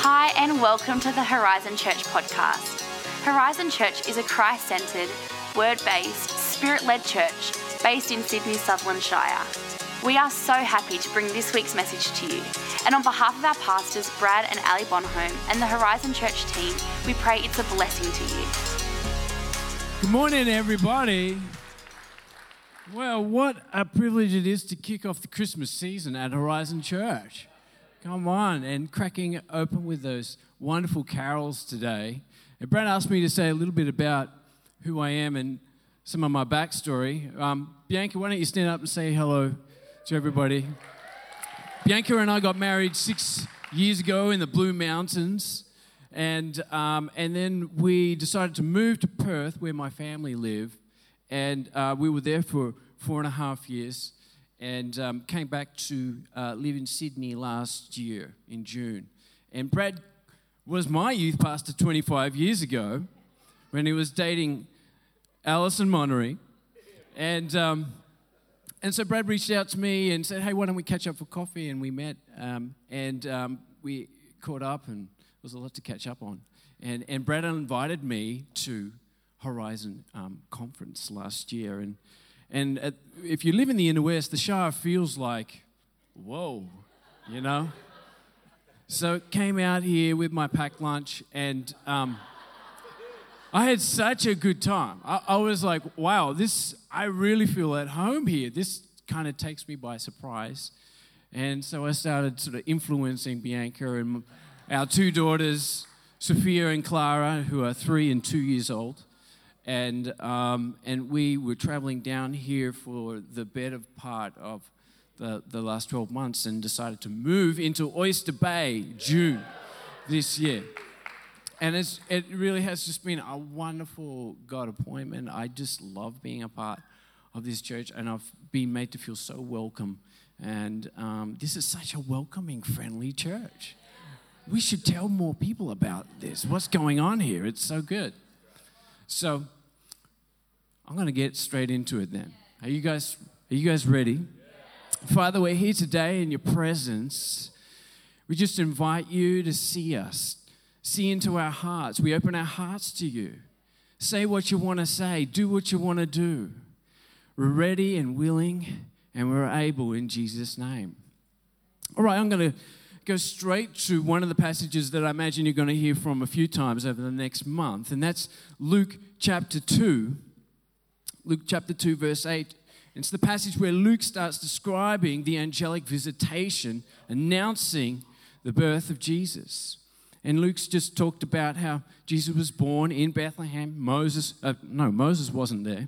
Hi, and welcome to the Horizon Church podcast. Horizon Church is a Christ-centred, word-based, spirit-led church based in Sydney, Sutherland Shire. We are so happy to bring this week's message to you. And on behalf of our pastors, Brad and Ali Bonholm, and the Horizon Church team, we pray it's a blessing to you. Good morning, everybody. Well, what a privilege it is to kick off the Christmas season at Horizon Church. Come on, and cracking open with those wonderful carols today. And Brad asked me to say a little bit about who I am and some of my backstory. Bianca, why don't you stand up and say hello to everybody? Bianca and I got married 6 years ago in the Blue Mountains, and then we decided to move to Perth, where my family live, and we were there for 4.5 years. And came back to live in Sydney last year in June. And Brad was my youth pastor 25 years ago when he was dating Alison Monnery. And so Brad reached out to me and said, hey, why don't we catch up for coffee? And we met and we caught up, and there was a lot to catch up on. And Brad invited me to Horizon Conference last year. And if you live in the inner west, the Shire feels like, whoa, you know? So came out here with my packed lunch, and I had such a good time. I was like, wow, I really feel at home here. This kind of takes me by surprise. And so I started sort of influencing Bianca and our two daughters, Sophia and Clara, who are 3 and 2 years old. And we were traveling down here for the better part of the last 12 months and decided to move into Oyster Bay June this year. And it really has just been a wonderful God appointment. I just love being a part of this church, and I've been made to feel so welcome. And this is such a welcoming, friendly church. We should tell more people about this. What's going on here? It's so good. So, I'm going to get straight into it then. Are you guys ready? Father, we're here today in your presence. We just invite you to see us, see into our hearts. We open our hearts to you. Say what you want to say. Do what you want to do. We're ready and willing, and we're able in Jesus' name. All right, I'm going to go straight to one of the passages that I imagine you're going to hear from a few times over the next month, and that's Luke chapter 2. Luke chapter 2, verse 8. It's the passage where Luke starts describing the angelic visitation, announcing the birth of Jesus. And Luke's just talked about how Jesus was born in Bethlehem. Moses wasn't there.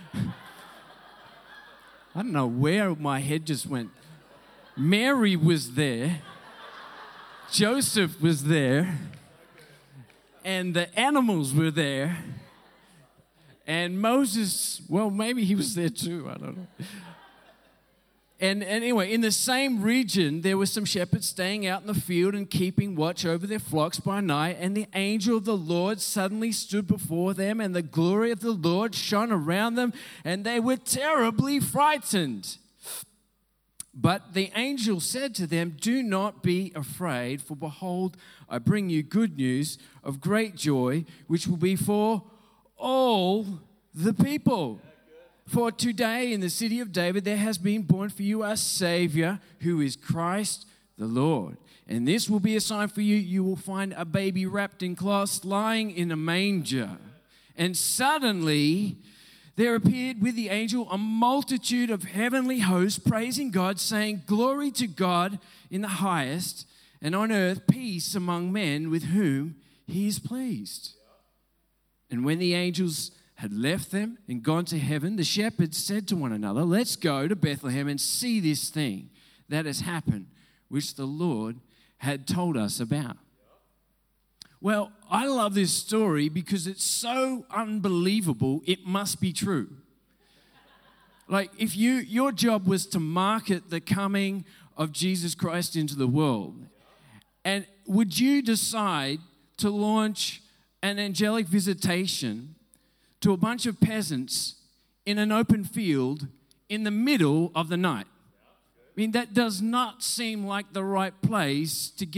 I don't know where my head just went. Mary was there. Joseph was there, and the animals were there, and Moses, well, maybe he was there too, I don't know. And anyway, in the same region, there were some shepherds staying out in the field and keeping watch over their flocks by night, and the angel of the Lord suddenly stood before them, and the glory of the Lord shone around them, and they were terribly frightened. But the angel said to them, do not be afraid, for behold, I bring you good news of great joy, which will be for all the people. For today in the city of David there has been born for you a Savior, who is Christ the Lord. And this will be a sign for you. You will find a baby wrapped in cloths, lying in a manger. And suddenly there appeared with the angel a multitude of heavenly hosts, praising God, saying, glory to God in the highest, and on earth peace among men with whom he is pleased. And when the angels had left them and gone to heaven, the shepherds said to one another, let's go to Bethlehem and see this thing that has happened, which the Lord had told us about. Well, I love this story because it's so unbelievable, it must be true. Like, if your job was to market the coming of Jesus Christ into the world, and would you decide to launch an angelic visitation to a bunch of peasants in an open field in the middle of the night? I mean, that does not seem like the right place to get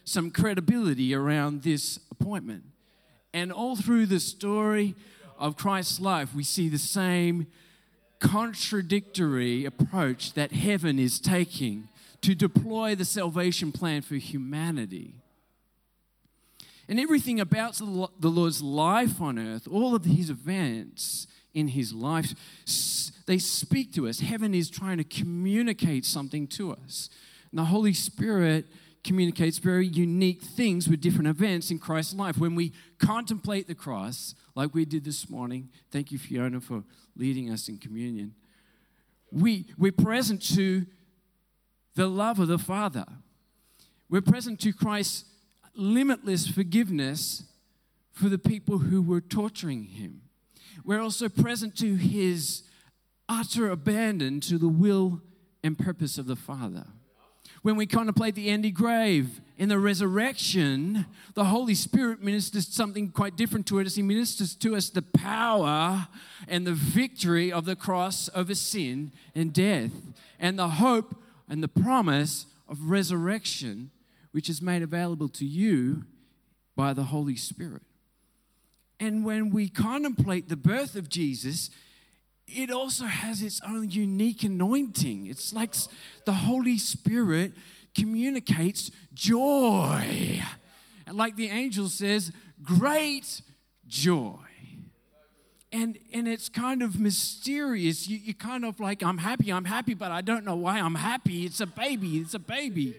some credibility around this appointment. And all through the story of Christ's life, we see the same contradictory approach that heaven is taking to deploy the salvation plan for humanity. And everything about the Lord's life on earth, all of his events in his life, they speak to us. Heaven is trying to communicate something to us. And the Holy Spirit communicates very unique things with different events in Christ's life. When we contemplate the cross, like we did this morning, thank you, Fiona, for leading us in communion, we're present to the love of the Father. We're present to Christ's limitless forgiveness for the people who were torturing him. We're also present to his utter abandon to the will and purpose of the Father. When we contemplate the empty grave in the resurrection, the Holy Spirit ministers something quite different to it as he ministers to us the power and the victory of the cross over sin and death, and the hope and the promise of resurrection, which is made available to you by the Holy Spirit. And when we contemplate the birth of Jesus, it also has its own unique anointing. It's like the Holy Spirit communicates joy. And like the angel says, great joy. And it's kind of mysterious. You kind of like, I'm happy, but I don't know why I'm happy. It's a baby.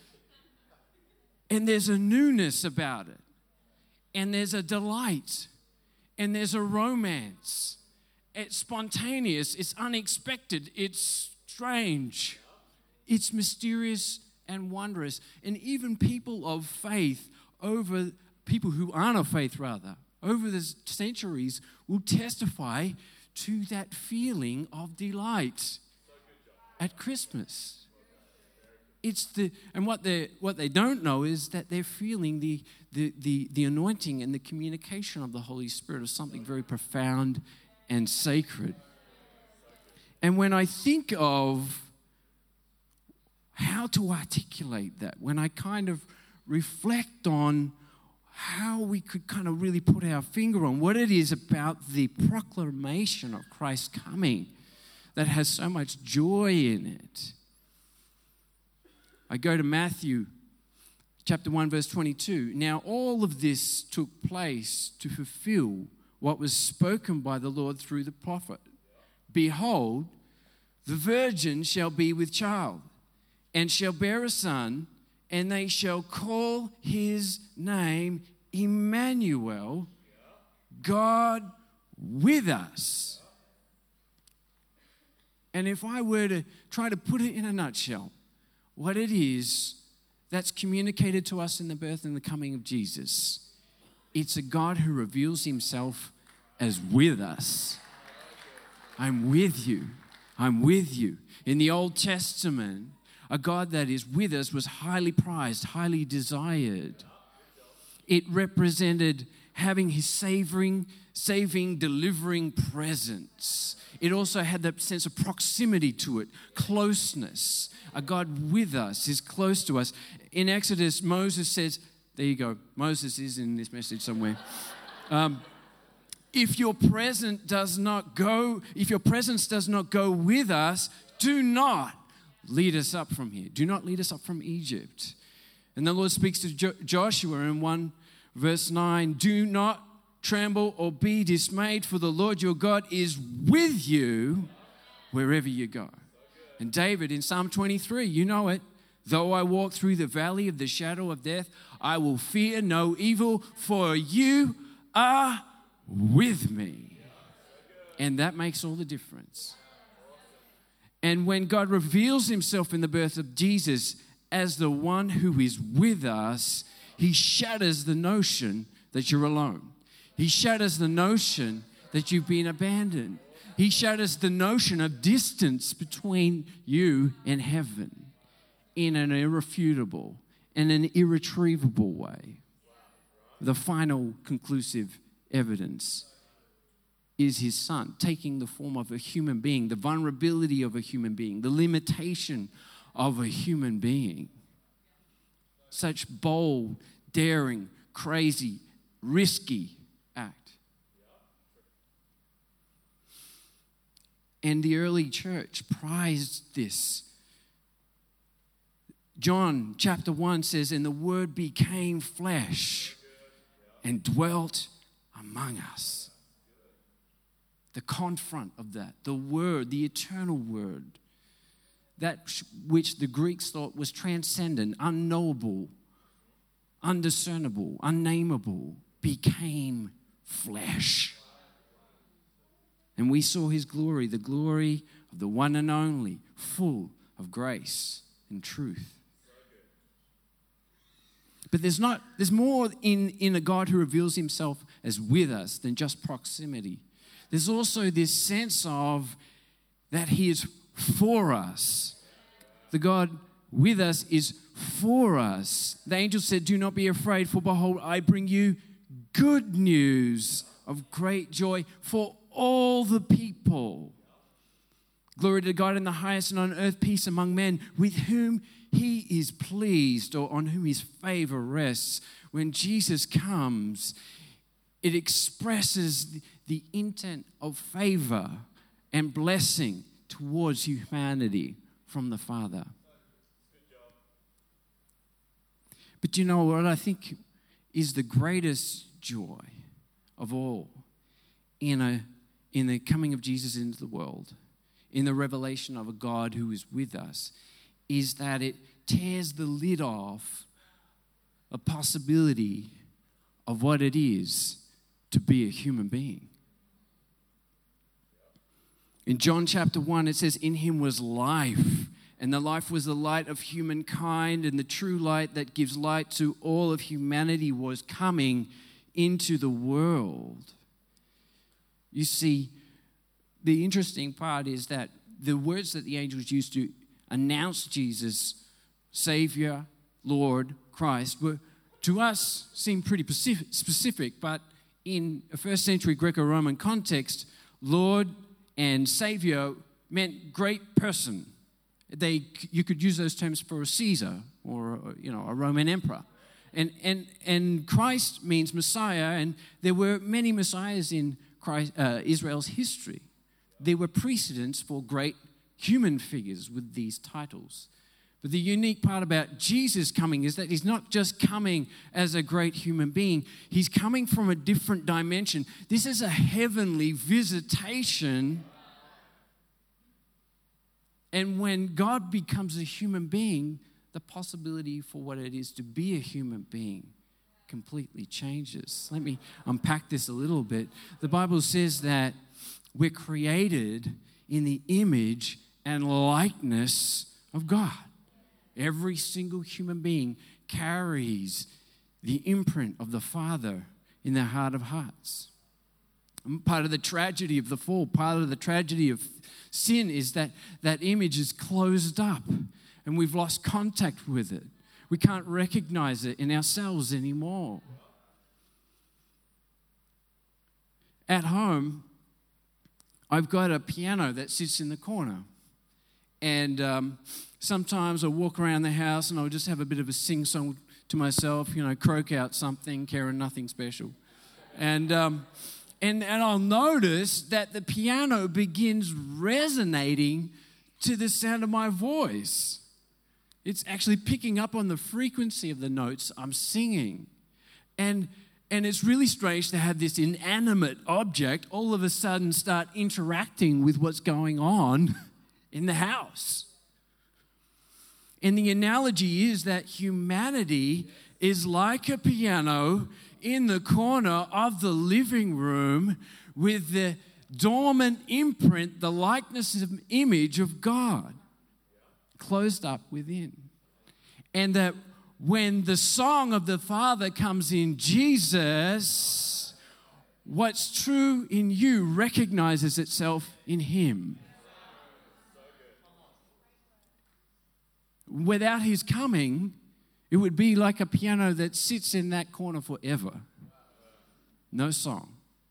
And there's a newness about it. And there's a delight. And there's a romance. It's spontaneous. It's unexpected. It's strange. It's mysterious and wondrous. And even people of faith, people who aren't of faith rather, over the centuries will testify to that feeling of delight at Christmas. And what they don't know is that they're feeling the anointing and the communication of the Holy Spirit of something very profound and sacred. And when I think of how to articulate that, when I kind of reflect on how we could kind of really put our finger on what it is about the proclamation of Christ's coming that has so much joy in it. I go to Matthew chapter 1, verse 22. Now all of this took place to fulfill what was spoken by the Lord through the prophet. Behold, the virgin shall be with child, and shall bear a son, and they shall call his name Emmanuel, God with us. And if I were to try to put it in a nutshell, what it is that's communicated to us in the birth and the coming of Jesus, it's a God who reveals himself as with us. I'm with you. I'm with you. In the Old Testament, a God that is with us was highly prized, highly desired. It represented having his saving, delivering presence. It also had that sense of proximity to it, closeness. A God with us is close to us. In Exodus, Moses says, there you go, Moses is in this message somewhere. If your presence does not go with us, do not lead us up from here. Do not lead us up from Egypt. And the Lord speaks to Joshua in 1 verse 9, do not tremble or be dismayed, for the Lord your God is with you wherever you go. And David in Psalm 23, you know it, though I walk through the valley of the shadow of death, I will fear no evil, for you are with me. And that makes all the difference. And when God reveals himself in the birth of Jesus as the one who is with us, he shatters the notion that you're alone. He shatters the notion that you've been abandoned. He shatters the notion of distance between you and heaven in an irrefutable and an irretrievable way. The final conclusive evidence is his son taking the form of a human being, the vulnerability of a human being, the limitation of a human being. such bold, daring, crazy, risky act. And the early church prized this. John chapter 1 says, "And the Word became flesh and dwelt among us." The confront of that, the Word, the eternal Word, that which the Greeks thought was transcendent, unknowable, undiscernible, unnameable, became flesh. And we saw his glory, the glory of the one and only, full of grace and truth. But there's more in a God who reveals himself as with us than just proximity. There's also this sense of that he is for us. The God with us is for us. The angel said, "Do not be afraid, for behold, I bring you good news of great joy for all the people. Glory to God in the highest, and on earth peace among men with whom he is pleased," or on whom his favor rests. When Jesus comes, it expresses the intent of favor and blessing towards humanity from the Father. But you know what I think is the greatest joy of all in the coming of Jesus into the world, in the revelation of a God who is with us, is that it tears the lid off a possibility of what it is to be a human being. In John chapter 1, it says, "In him was life, and the life was the light of humankind, and the true light that gives light to all of humanity was coming into the world." You see, the interesting part is that the words that the angels used to announce Jesus, Savior, Lord, Christ, were to us seem pretty specific, but in a first century Greco-Roman context, Lord and Savior meant great person. You could use those terms for a Caesar or a Roman emperor. And Christ means Messiah, and there were many Messiahs in Israel's history. There were precedents for great human figures with these titles. But the unique part about Jesus coming is that he's not just coming as a great human being. He's coming from a different dimension. This is a heavenly visitation. And when God becomes a human being, the possibility for what it is to be a human being completely changes. Let me unpack this a little bit. The Bible says that we're created in the image and likeness of God. Every single human being carries the imprint of the Father in their heart of hearts. And part of the tragedy of the fall, part of the tragedy of sin is that that image is closed up and we've lost contact with it. We can't recognize it in ourselves anymore. At home, I've got a piano that sits in the corner. And sometimes I walk around the house and I'll just have a bit of a sing-song to myself, croak out something, Karen, nothing special. And I'll notice that the piano begins resonating to the sound of my voice. It's actually picking up on the frequency of the notes I'm singing. And it's really strange to have this inanimate object all of a sudden start interacting with what's going on in the house. And the analogy is that humanity is like a piano in the corner of the living room with the dormant imprint, the likeness and image of God closed up within. And that when the song of the Father comes in Jesus, what's true in you recognizes itself in Him. Without His coming, it would be like a piano that sits in that corner forever. No song.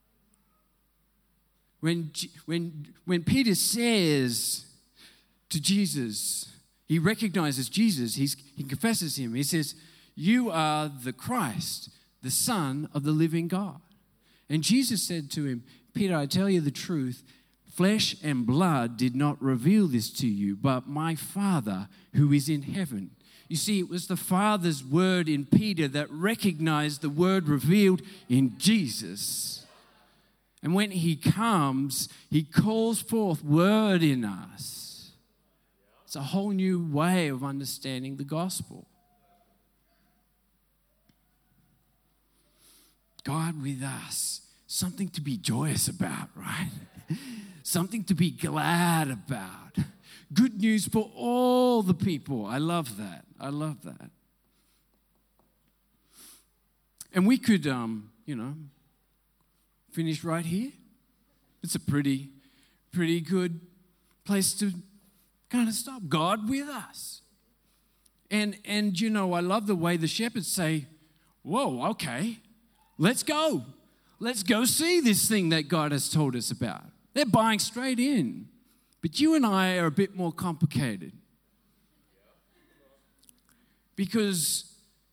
When Peter says to Jesus, he recognizes Jesus, he confesses Him. He says, you are the Christ, the Son of the living God. And Jesus said to him, Peter, I tell you the truth, flesh and blood did not reveal this to you, but my Father who is in heaven. You see, it was the Father's word in Peter that recognized the word revealed in Jesus. And when he comes, he calls forth word in us. It's a whole new way of understanding the gospel. God with us, something to be joyous about, right? Something to be glad about. Good news for all the people. I love that. I love that. And we could, finish right here. It's a pretty good place to kind of stop. God with us. And I love the way the shepherds say, whoa, okay, let's go. Let's go see this thing that God has told us about. They're buying straight in. But you and I are a bit more complicated. Because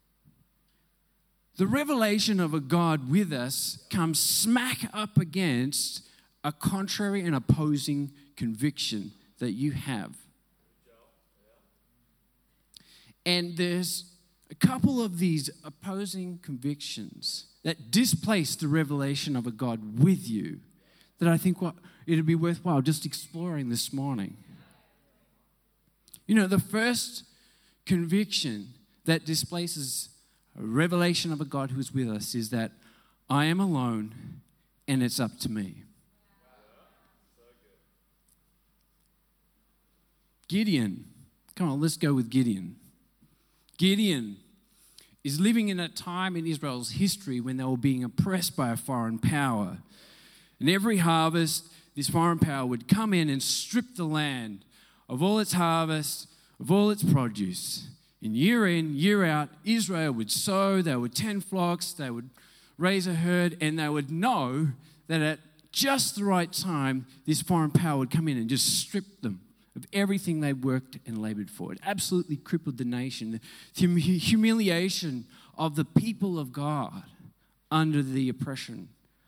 the revelation of a God with us comes smack up against a contrary and opposing conviction that you have. And there's a couple of these opposing convictions that displace the revelation of a God with you that I think it'd be worthwhile just exploring this morning. The first conviction that displaces a revelation of a God who is with us is that I am alone and it's up to me. Gideon. Come on, let's go with Gideon. Gideon is living in a time in Israel's history when they were being oppressed by a foreign power. And every harvest, this foreign power would come in and strip the land of all its harvest, of all its produce. And year in, year out, Israel would sow, they would tend flocks, they would raise a herd, and they would know that at just the right time, this foreign power would come in and just strip them of everything they worked and labored for. It absolutely crippled the nation. The humiliation of the people of God under the oppression.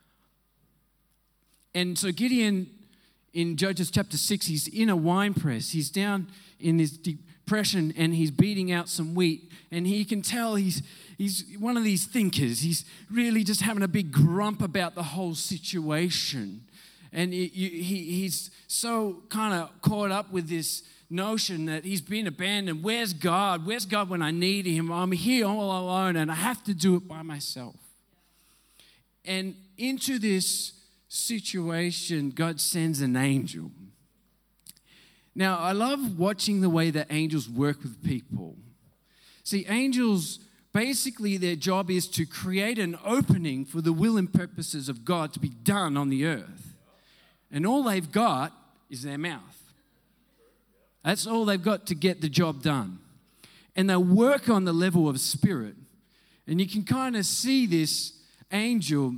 And so Gideon, in Judges chapter 6, he's in a wine press. He's down in this depression and he's beating out some wheat. And he can tell he's one of these thinkers. He's really just having a big grump about the whole situation. And he's so kind of caught up with this notion that he's been abandoned. Where's God? Where's God when I need him? I'm here all alone and I have to do it by myself. And into this situation, God sends an angel. Now, I love watching the way that angels work with people. See, angels, basically their job is to create an opening for the will and purposes of God to be done on the earth. And all they've got is their mouth. That's all they've got to get the job done. And they work on the level of spirit. And you can kind of see this angel.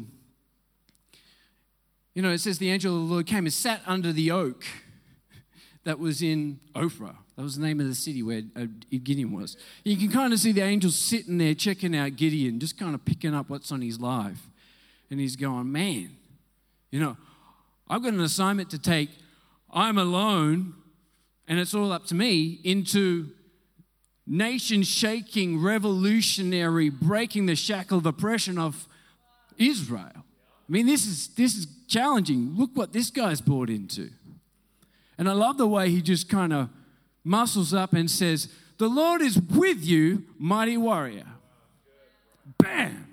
It says the angel of the Lord came and sat under the oak that was in Ophrah. That was the name of the city where Gideon was. You can kind of see the angel sitting there checking out Gideon, just kind of picking up what's on his life. And he's going, man, I've got an assignment to take. I'm alone, and it's all up to me, into nation-shaking, revolutionary, breaking the shackle of oppression of Israel. I mean, this is challenging. Look what this guy's brought into. And I love the way he just kind of muscles up and says, the Lord is with you, mighty warrior. Bam!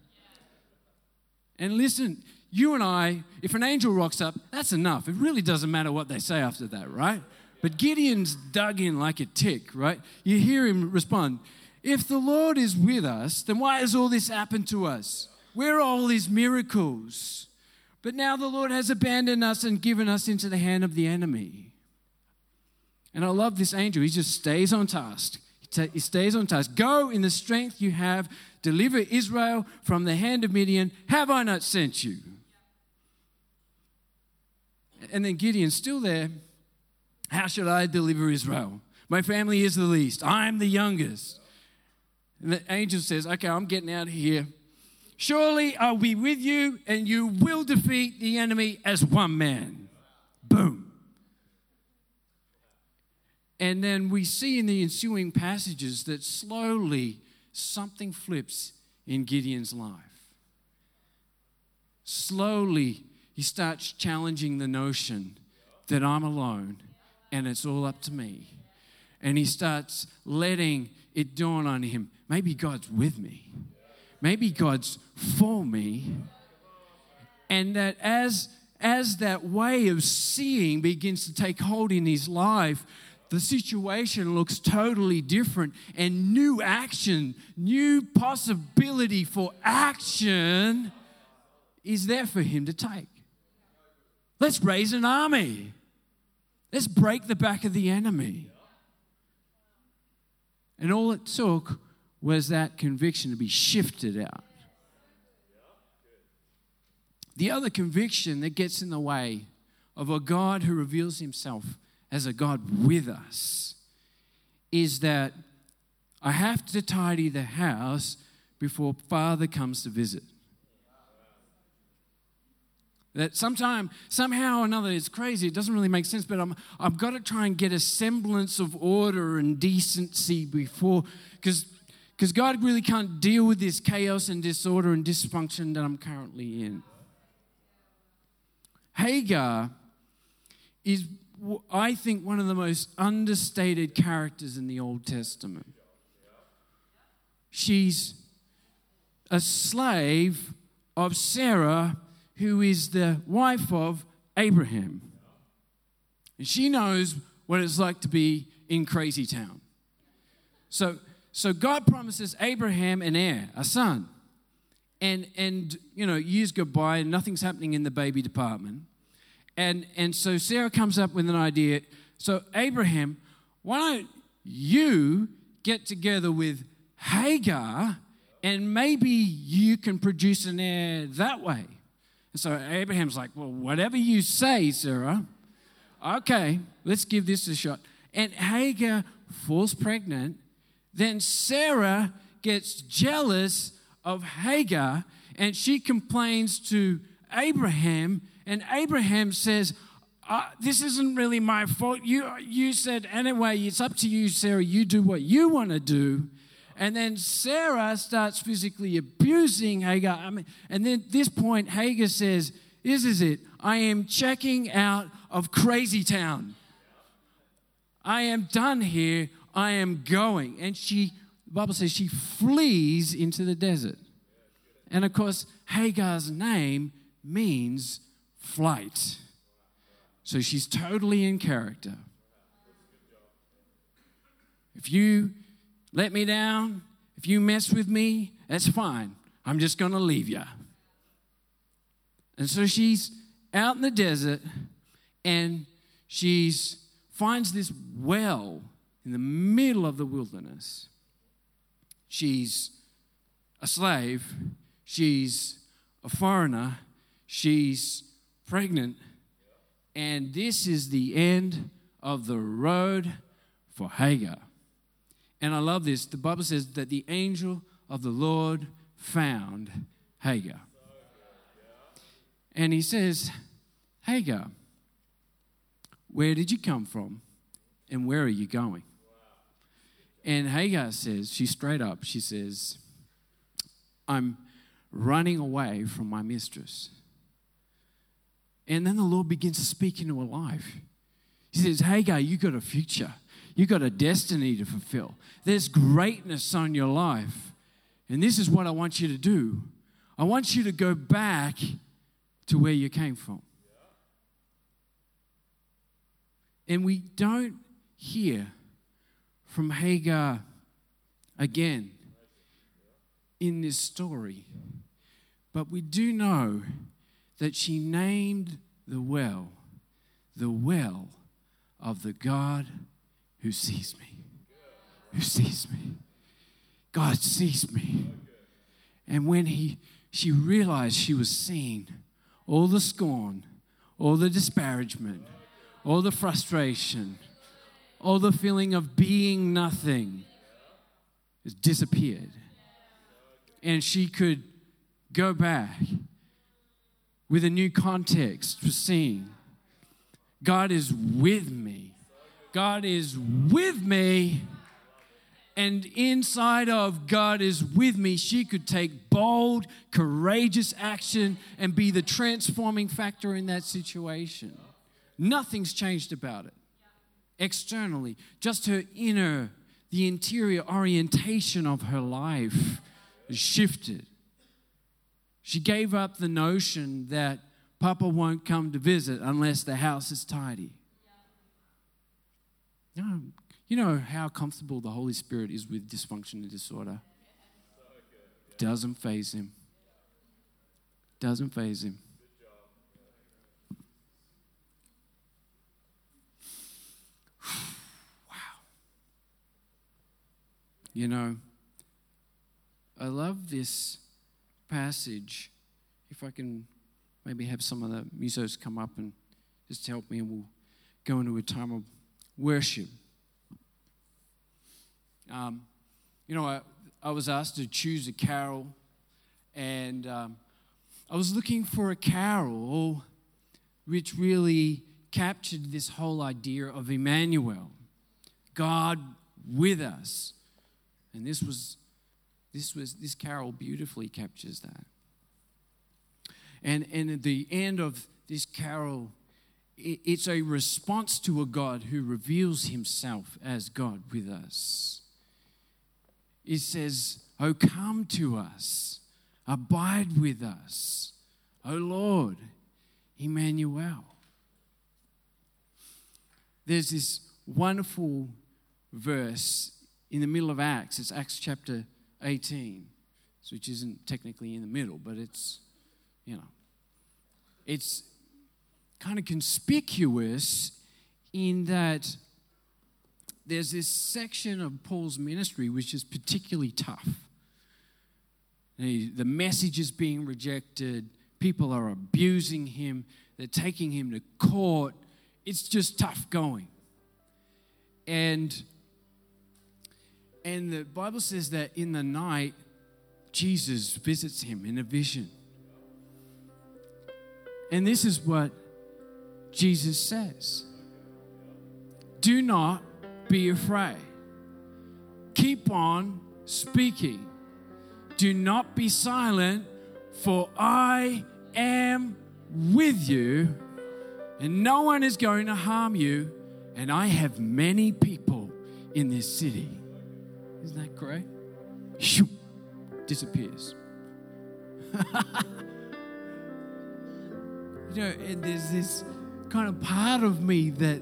And listen, you and I, if an angel rocks up, that's enough. It really doesn't matter what they say after that, right? But Gideon's dug in like a tick, right? You hear him respond, if the Lord is with us, then why has all this happened to us? Where are all these miracles? But now the Lord has abandoned us and given us into the hand of the enemy. And I love this angel. He just stays on task. He stays on task. Go in the strength you have. Deliver Israel from the hand of Midian. Have I not sent you? And then Gideon's still there. How should I deliver Israel? My family is the least. I'm the youngest. And the angel says, okay, I'm getting out of here. Surely I'll be with you, and you will defeat the enemy as one man. Boom. And then we see in the ensuing passages that slowly something flips in Gideon's life. Slowly, he starts challenging the notion that I'm alone and it's all up to me. And he starts letting it dawn on him, maybe God's with me. Maybe God's for me. And that as that way of seeing begins to take hold in his life, the situation looks totally different, and new action, new possibility for action is there for him to take. Let's raise an army. Let's break the back of the enemy. And all it took was that conviction to be shifted out. The other conviction that gets in the way of a God who reveals himself as a God with us is that I have to tidy the house before Father comes to visit. That somehow or another, it's crazy, it doesn't really make sense, but I've got to try and get a semblance of order and decency before, because God really can't deal with this chaos and disorder and dysfunction that I'm currently in. Hagar is, I think, one of the most understated characters in the Old Testament. She's a slave of Sarah, who is the wife of Abraham. And she knows what it's like to be in crazy town. So God promises Abraham an heir, a son. And years go by and nothing's happening in the baby department. And so Sarah comes up with an idea. So Abraham, why don't you get together with Hagar and maybe you can produce an heir that way? And so Abraham's like, well, whatever you say, Sarah. Okay, let's give this a shot. And Hagar falls pregnant. Then Sarah gets jealous of Hagar and she complains to Abraham. And Abraham says, this isn't really my fault. You said, anyway, it's up to you, Sarah. You do what you want to do. And then Sarah starts physically abusing Hagar. And then at this point, Hagar says, this is it. I am checking out of crazy town. I am done here. I am going. And the Bible says she flees into the desert. And of course, Hagar's name means flight. So she's totally in character. If you let me down, if you mess with me, that's fine. I'm just going to leave you. And so she's out in the desert and she finds this well in the middle of the wilderness. She's a slave. She's a foreigner. She's pregnant. And this is the end of the road for Hagar. And I love this. The Bible says that the angel of the Lord found Hagar. And he says, Hagar, where did you come from and where are you going? And Hagar says, she's straight up, she says, I'm running away from my mistress. And then the Lord begins to speak into her life. He says, Hagar, you got a future. You got a destiny to fulfill. There's greatness on your life. And this is what I want you to do. I want you to go back to where you came from. And we don't hear from Hagar again in this story. But we do know that she named the well of the God who sees me. Who sees me. God sees me. And when she realized she was seen, all the scorn, all the disparagement, all the frustration, all the feeling of being nothing, It disappeared. And she could go back with a new context for seeing God is with me. God is with me. And inside of God is with me, she could take bold, courageous action and be the transforming factor in that situation. Nothing's changed about it externally. Just her inner, the interior orientation of her life shifted. She gave up the notion that Papa won't come to visit unless the house is tidy. No. You know how comfortable the Holy Spirit is with dysfunction and disorder? Doesn't faze him. Doesn't faze him. Wow. You know, I love this passage. If I can maybe have some of the musos come up and just help me, and we'll go into a time of worship. I was asked to choose a carol, and I was looking for a carol which really captured this whole idea of Emmanuel, God with us. And this carol beautifully captures that. And at the end of this carol, it's a response to a God who reveals himself as God with us. It says, "Oh, come to us, abide with us, O Lord, Emmanuel." There's this wonderful verse in the middle of Acts. It's Acts chapter 18, which isn't technically in the middle, but it's kind of conspicuous in that there's this section of Paul's ministry which is particularly tough. The message is being rejected. People are abusing him. They're taking him to court. It's just tough going. And the Bible says that in the night, Jesus visits him in a vision. And this is what Jesus says: "Do not be afraid. Keep on speaking. Do not be silent, for I am with you, and no one is going to harm you, and I have many people in this city." Isn't that great? Shoo, disappears. And there's this kind of part of me that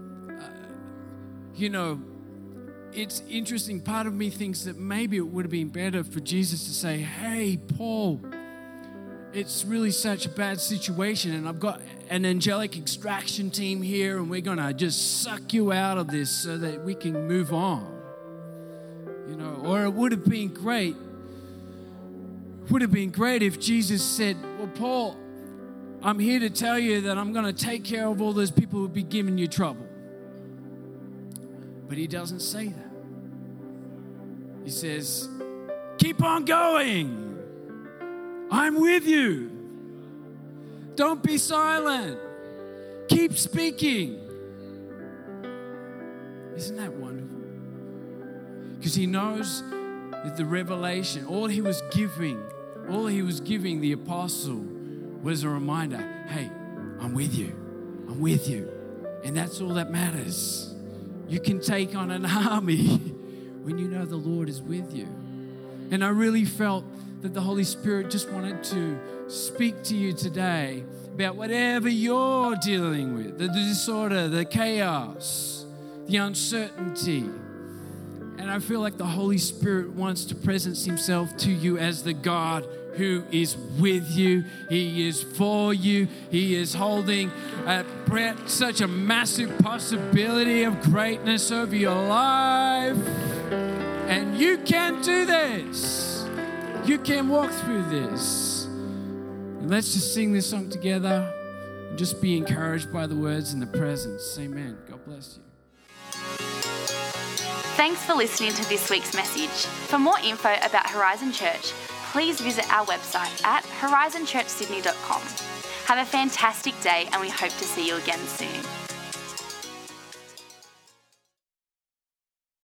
it's interesting. Part of me thinks that maybe it would have been better for Jesus to say, "Hey, Paul, it's really such a bad situation, and I've got an angelic extraction team here, and we're going to just suck you out of this so that we can move on." Or it would have been great if Jesus said, "Well, Paul, I'm here to tell you that I'm going to take care of all those people who will be giving you trouble." But he doesn't say that. He says, "Keep on going. I'm with you. Don't be silent. Keep speaking." Isn't that wonderful? Because he knows that the revelation, all he was giving the apostle was a reminder, "Hey, I'm with you. I'm with you." And that's all that matters. You can take on an army when you know the Lord is with you. And I really felt that the Holy Spirit just wanted to speak to you today about whatever you're dealing with, the disorder, the chaos, the uncertainty. And I feel like the Holy Spirit wants to present himself to you as the God who is with you. He is for you. He is holding such a massive possibility of greatness over your life. And you can do this. You can walk through this. And let's just sing this song together and just be encouraged by the words and the presence. Amen. God bless you. Thanks for listening to this week's message. For more info about Horizon Church, please visit our website at horizonchurchsydney.com. Have a fantastic day, and we hope to see you again soon.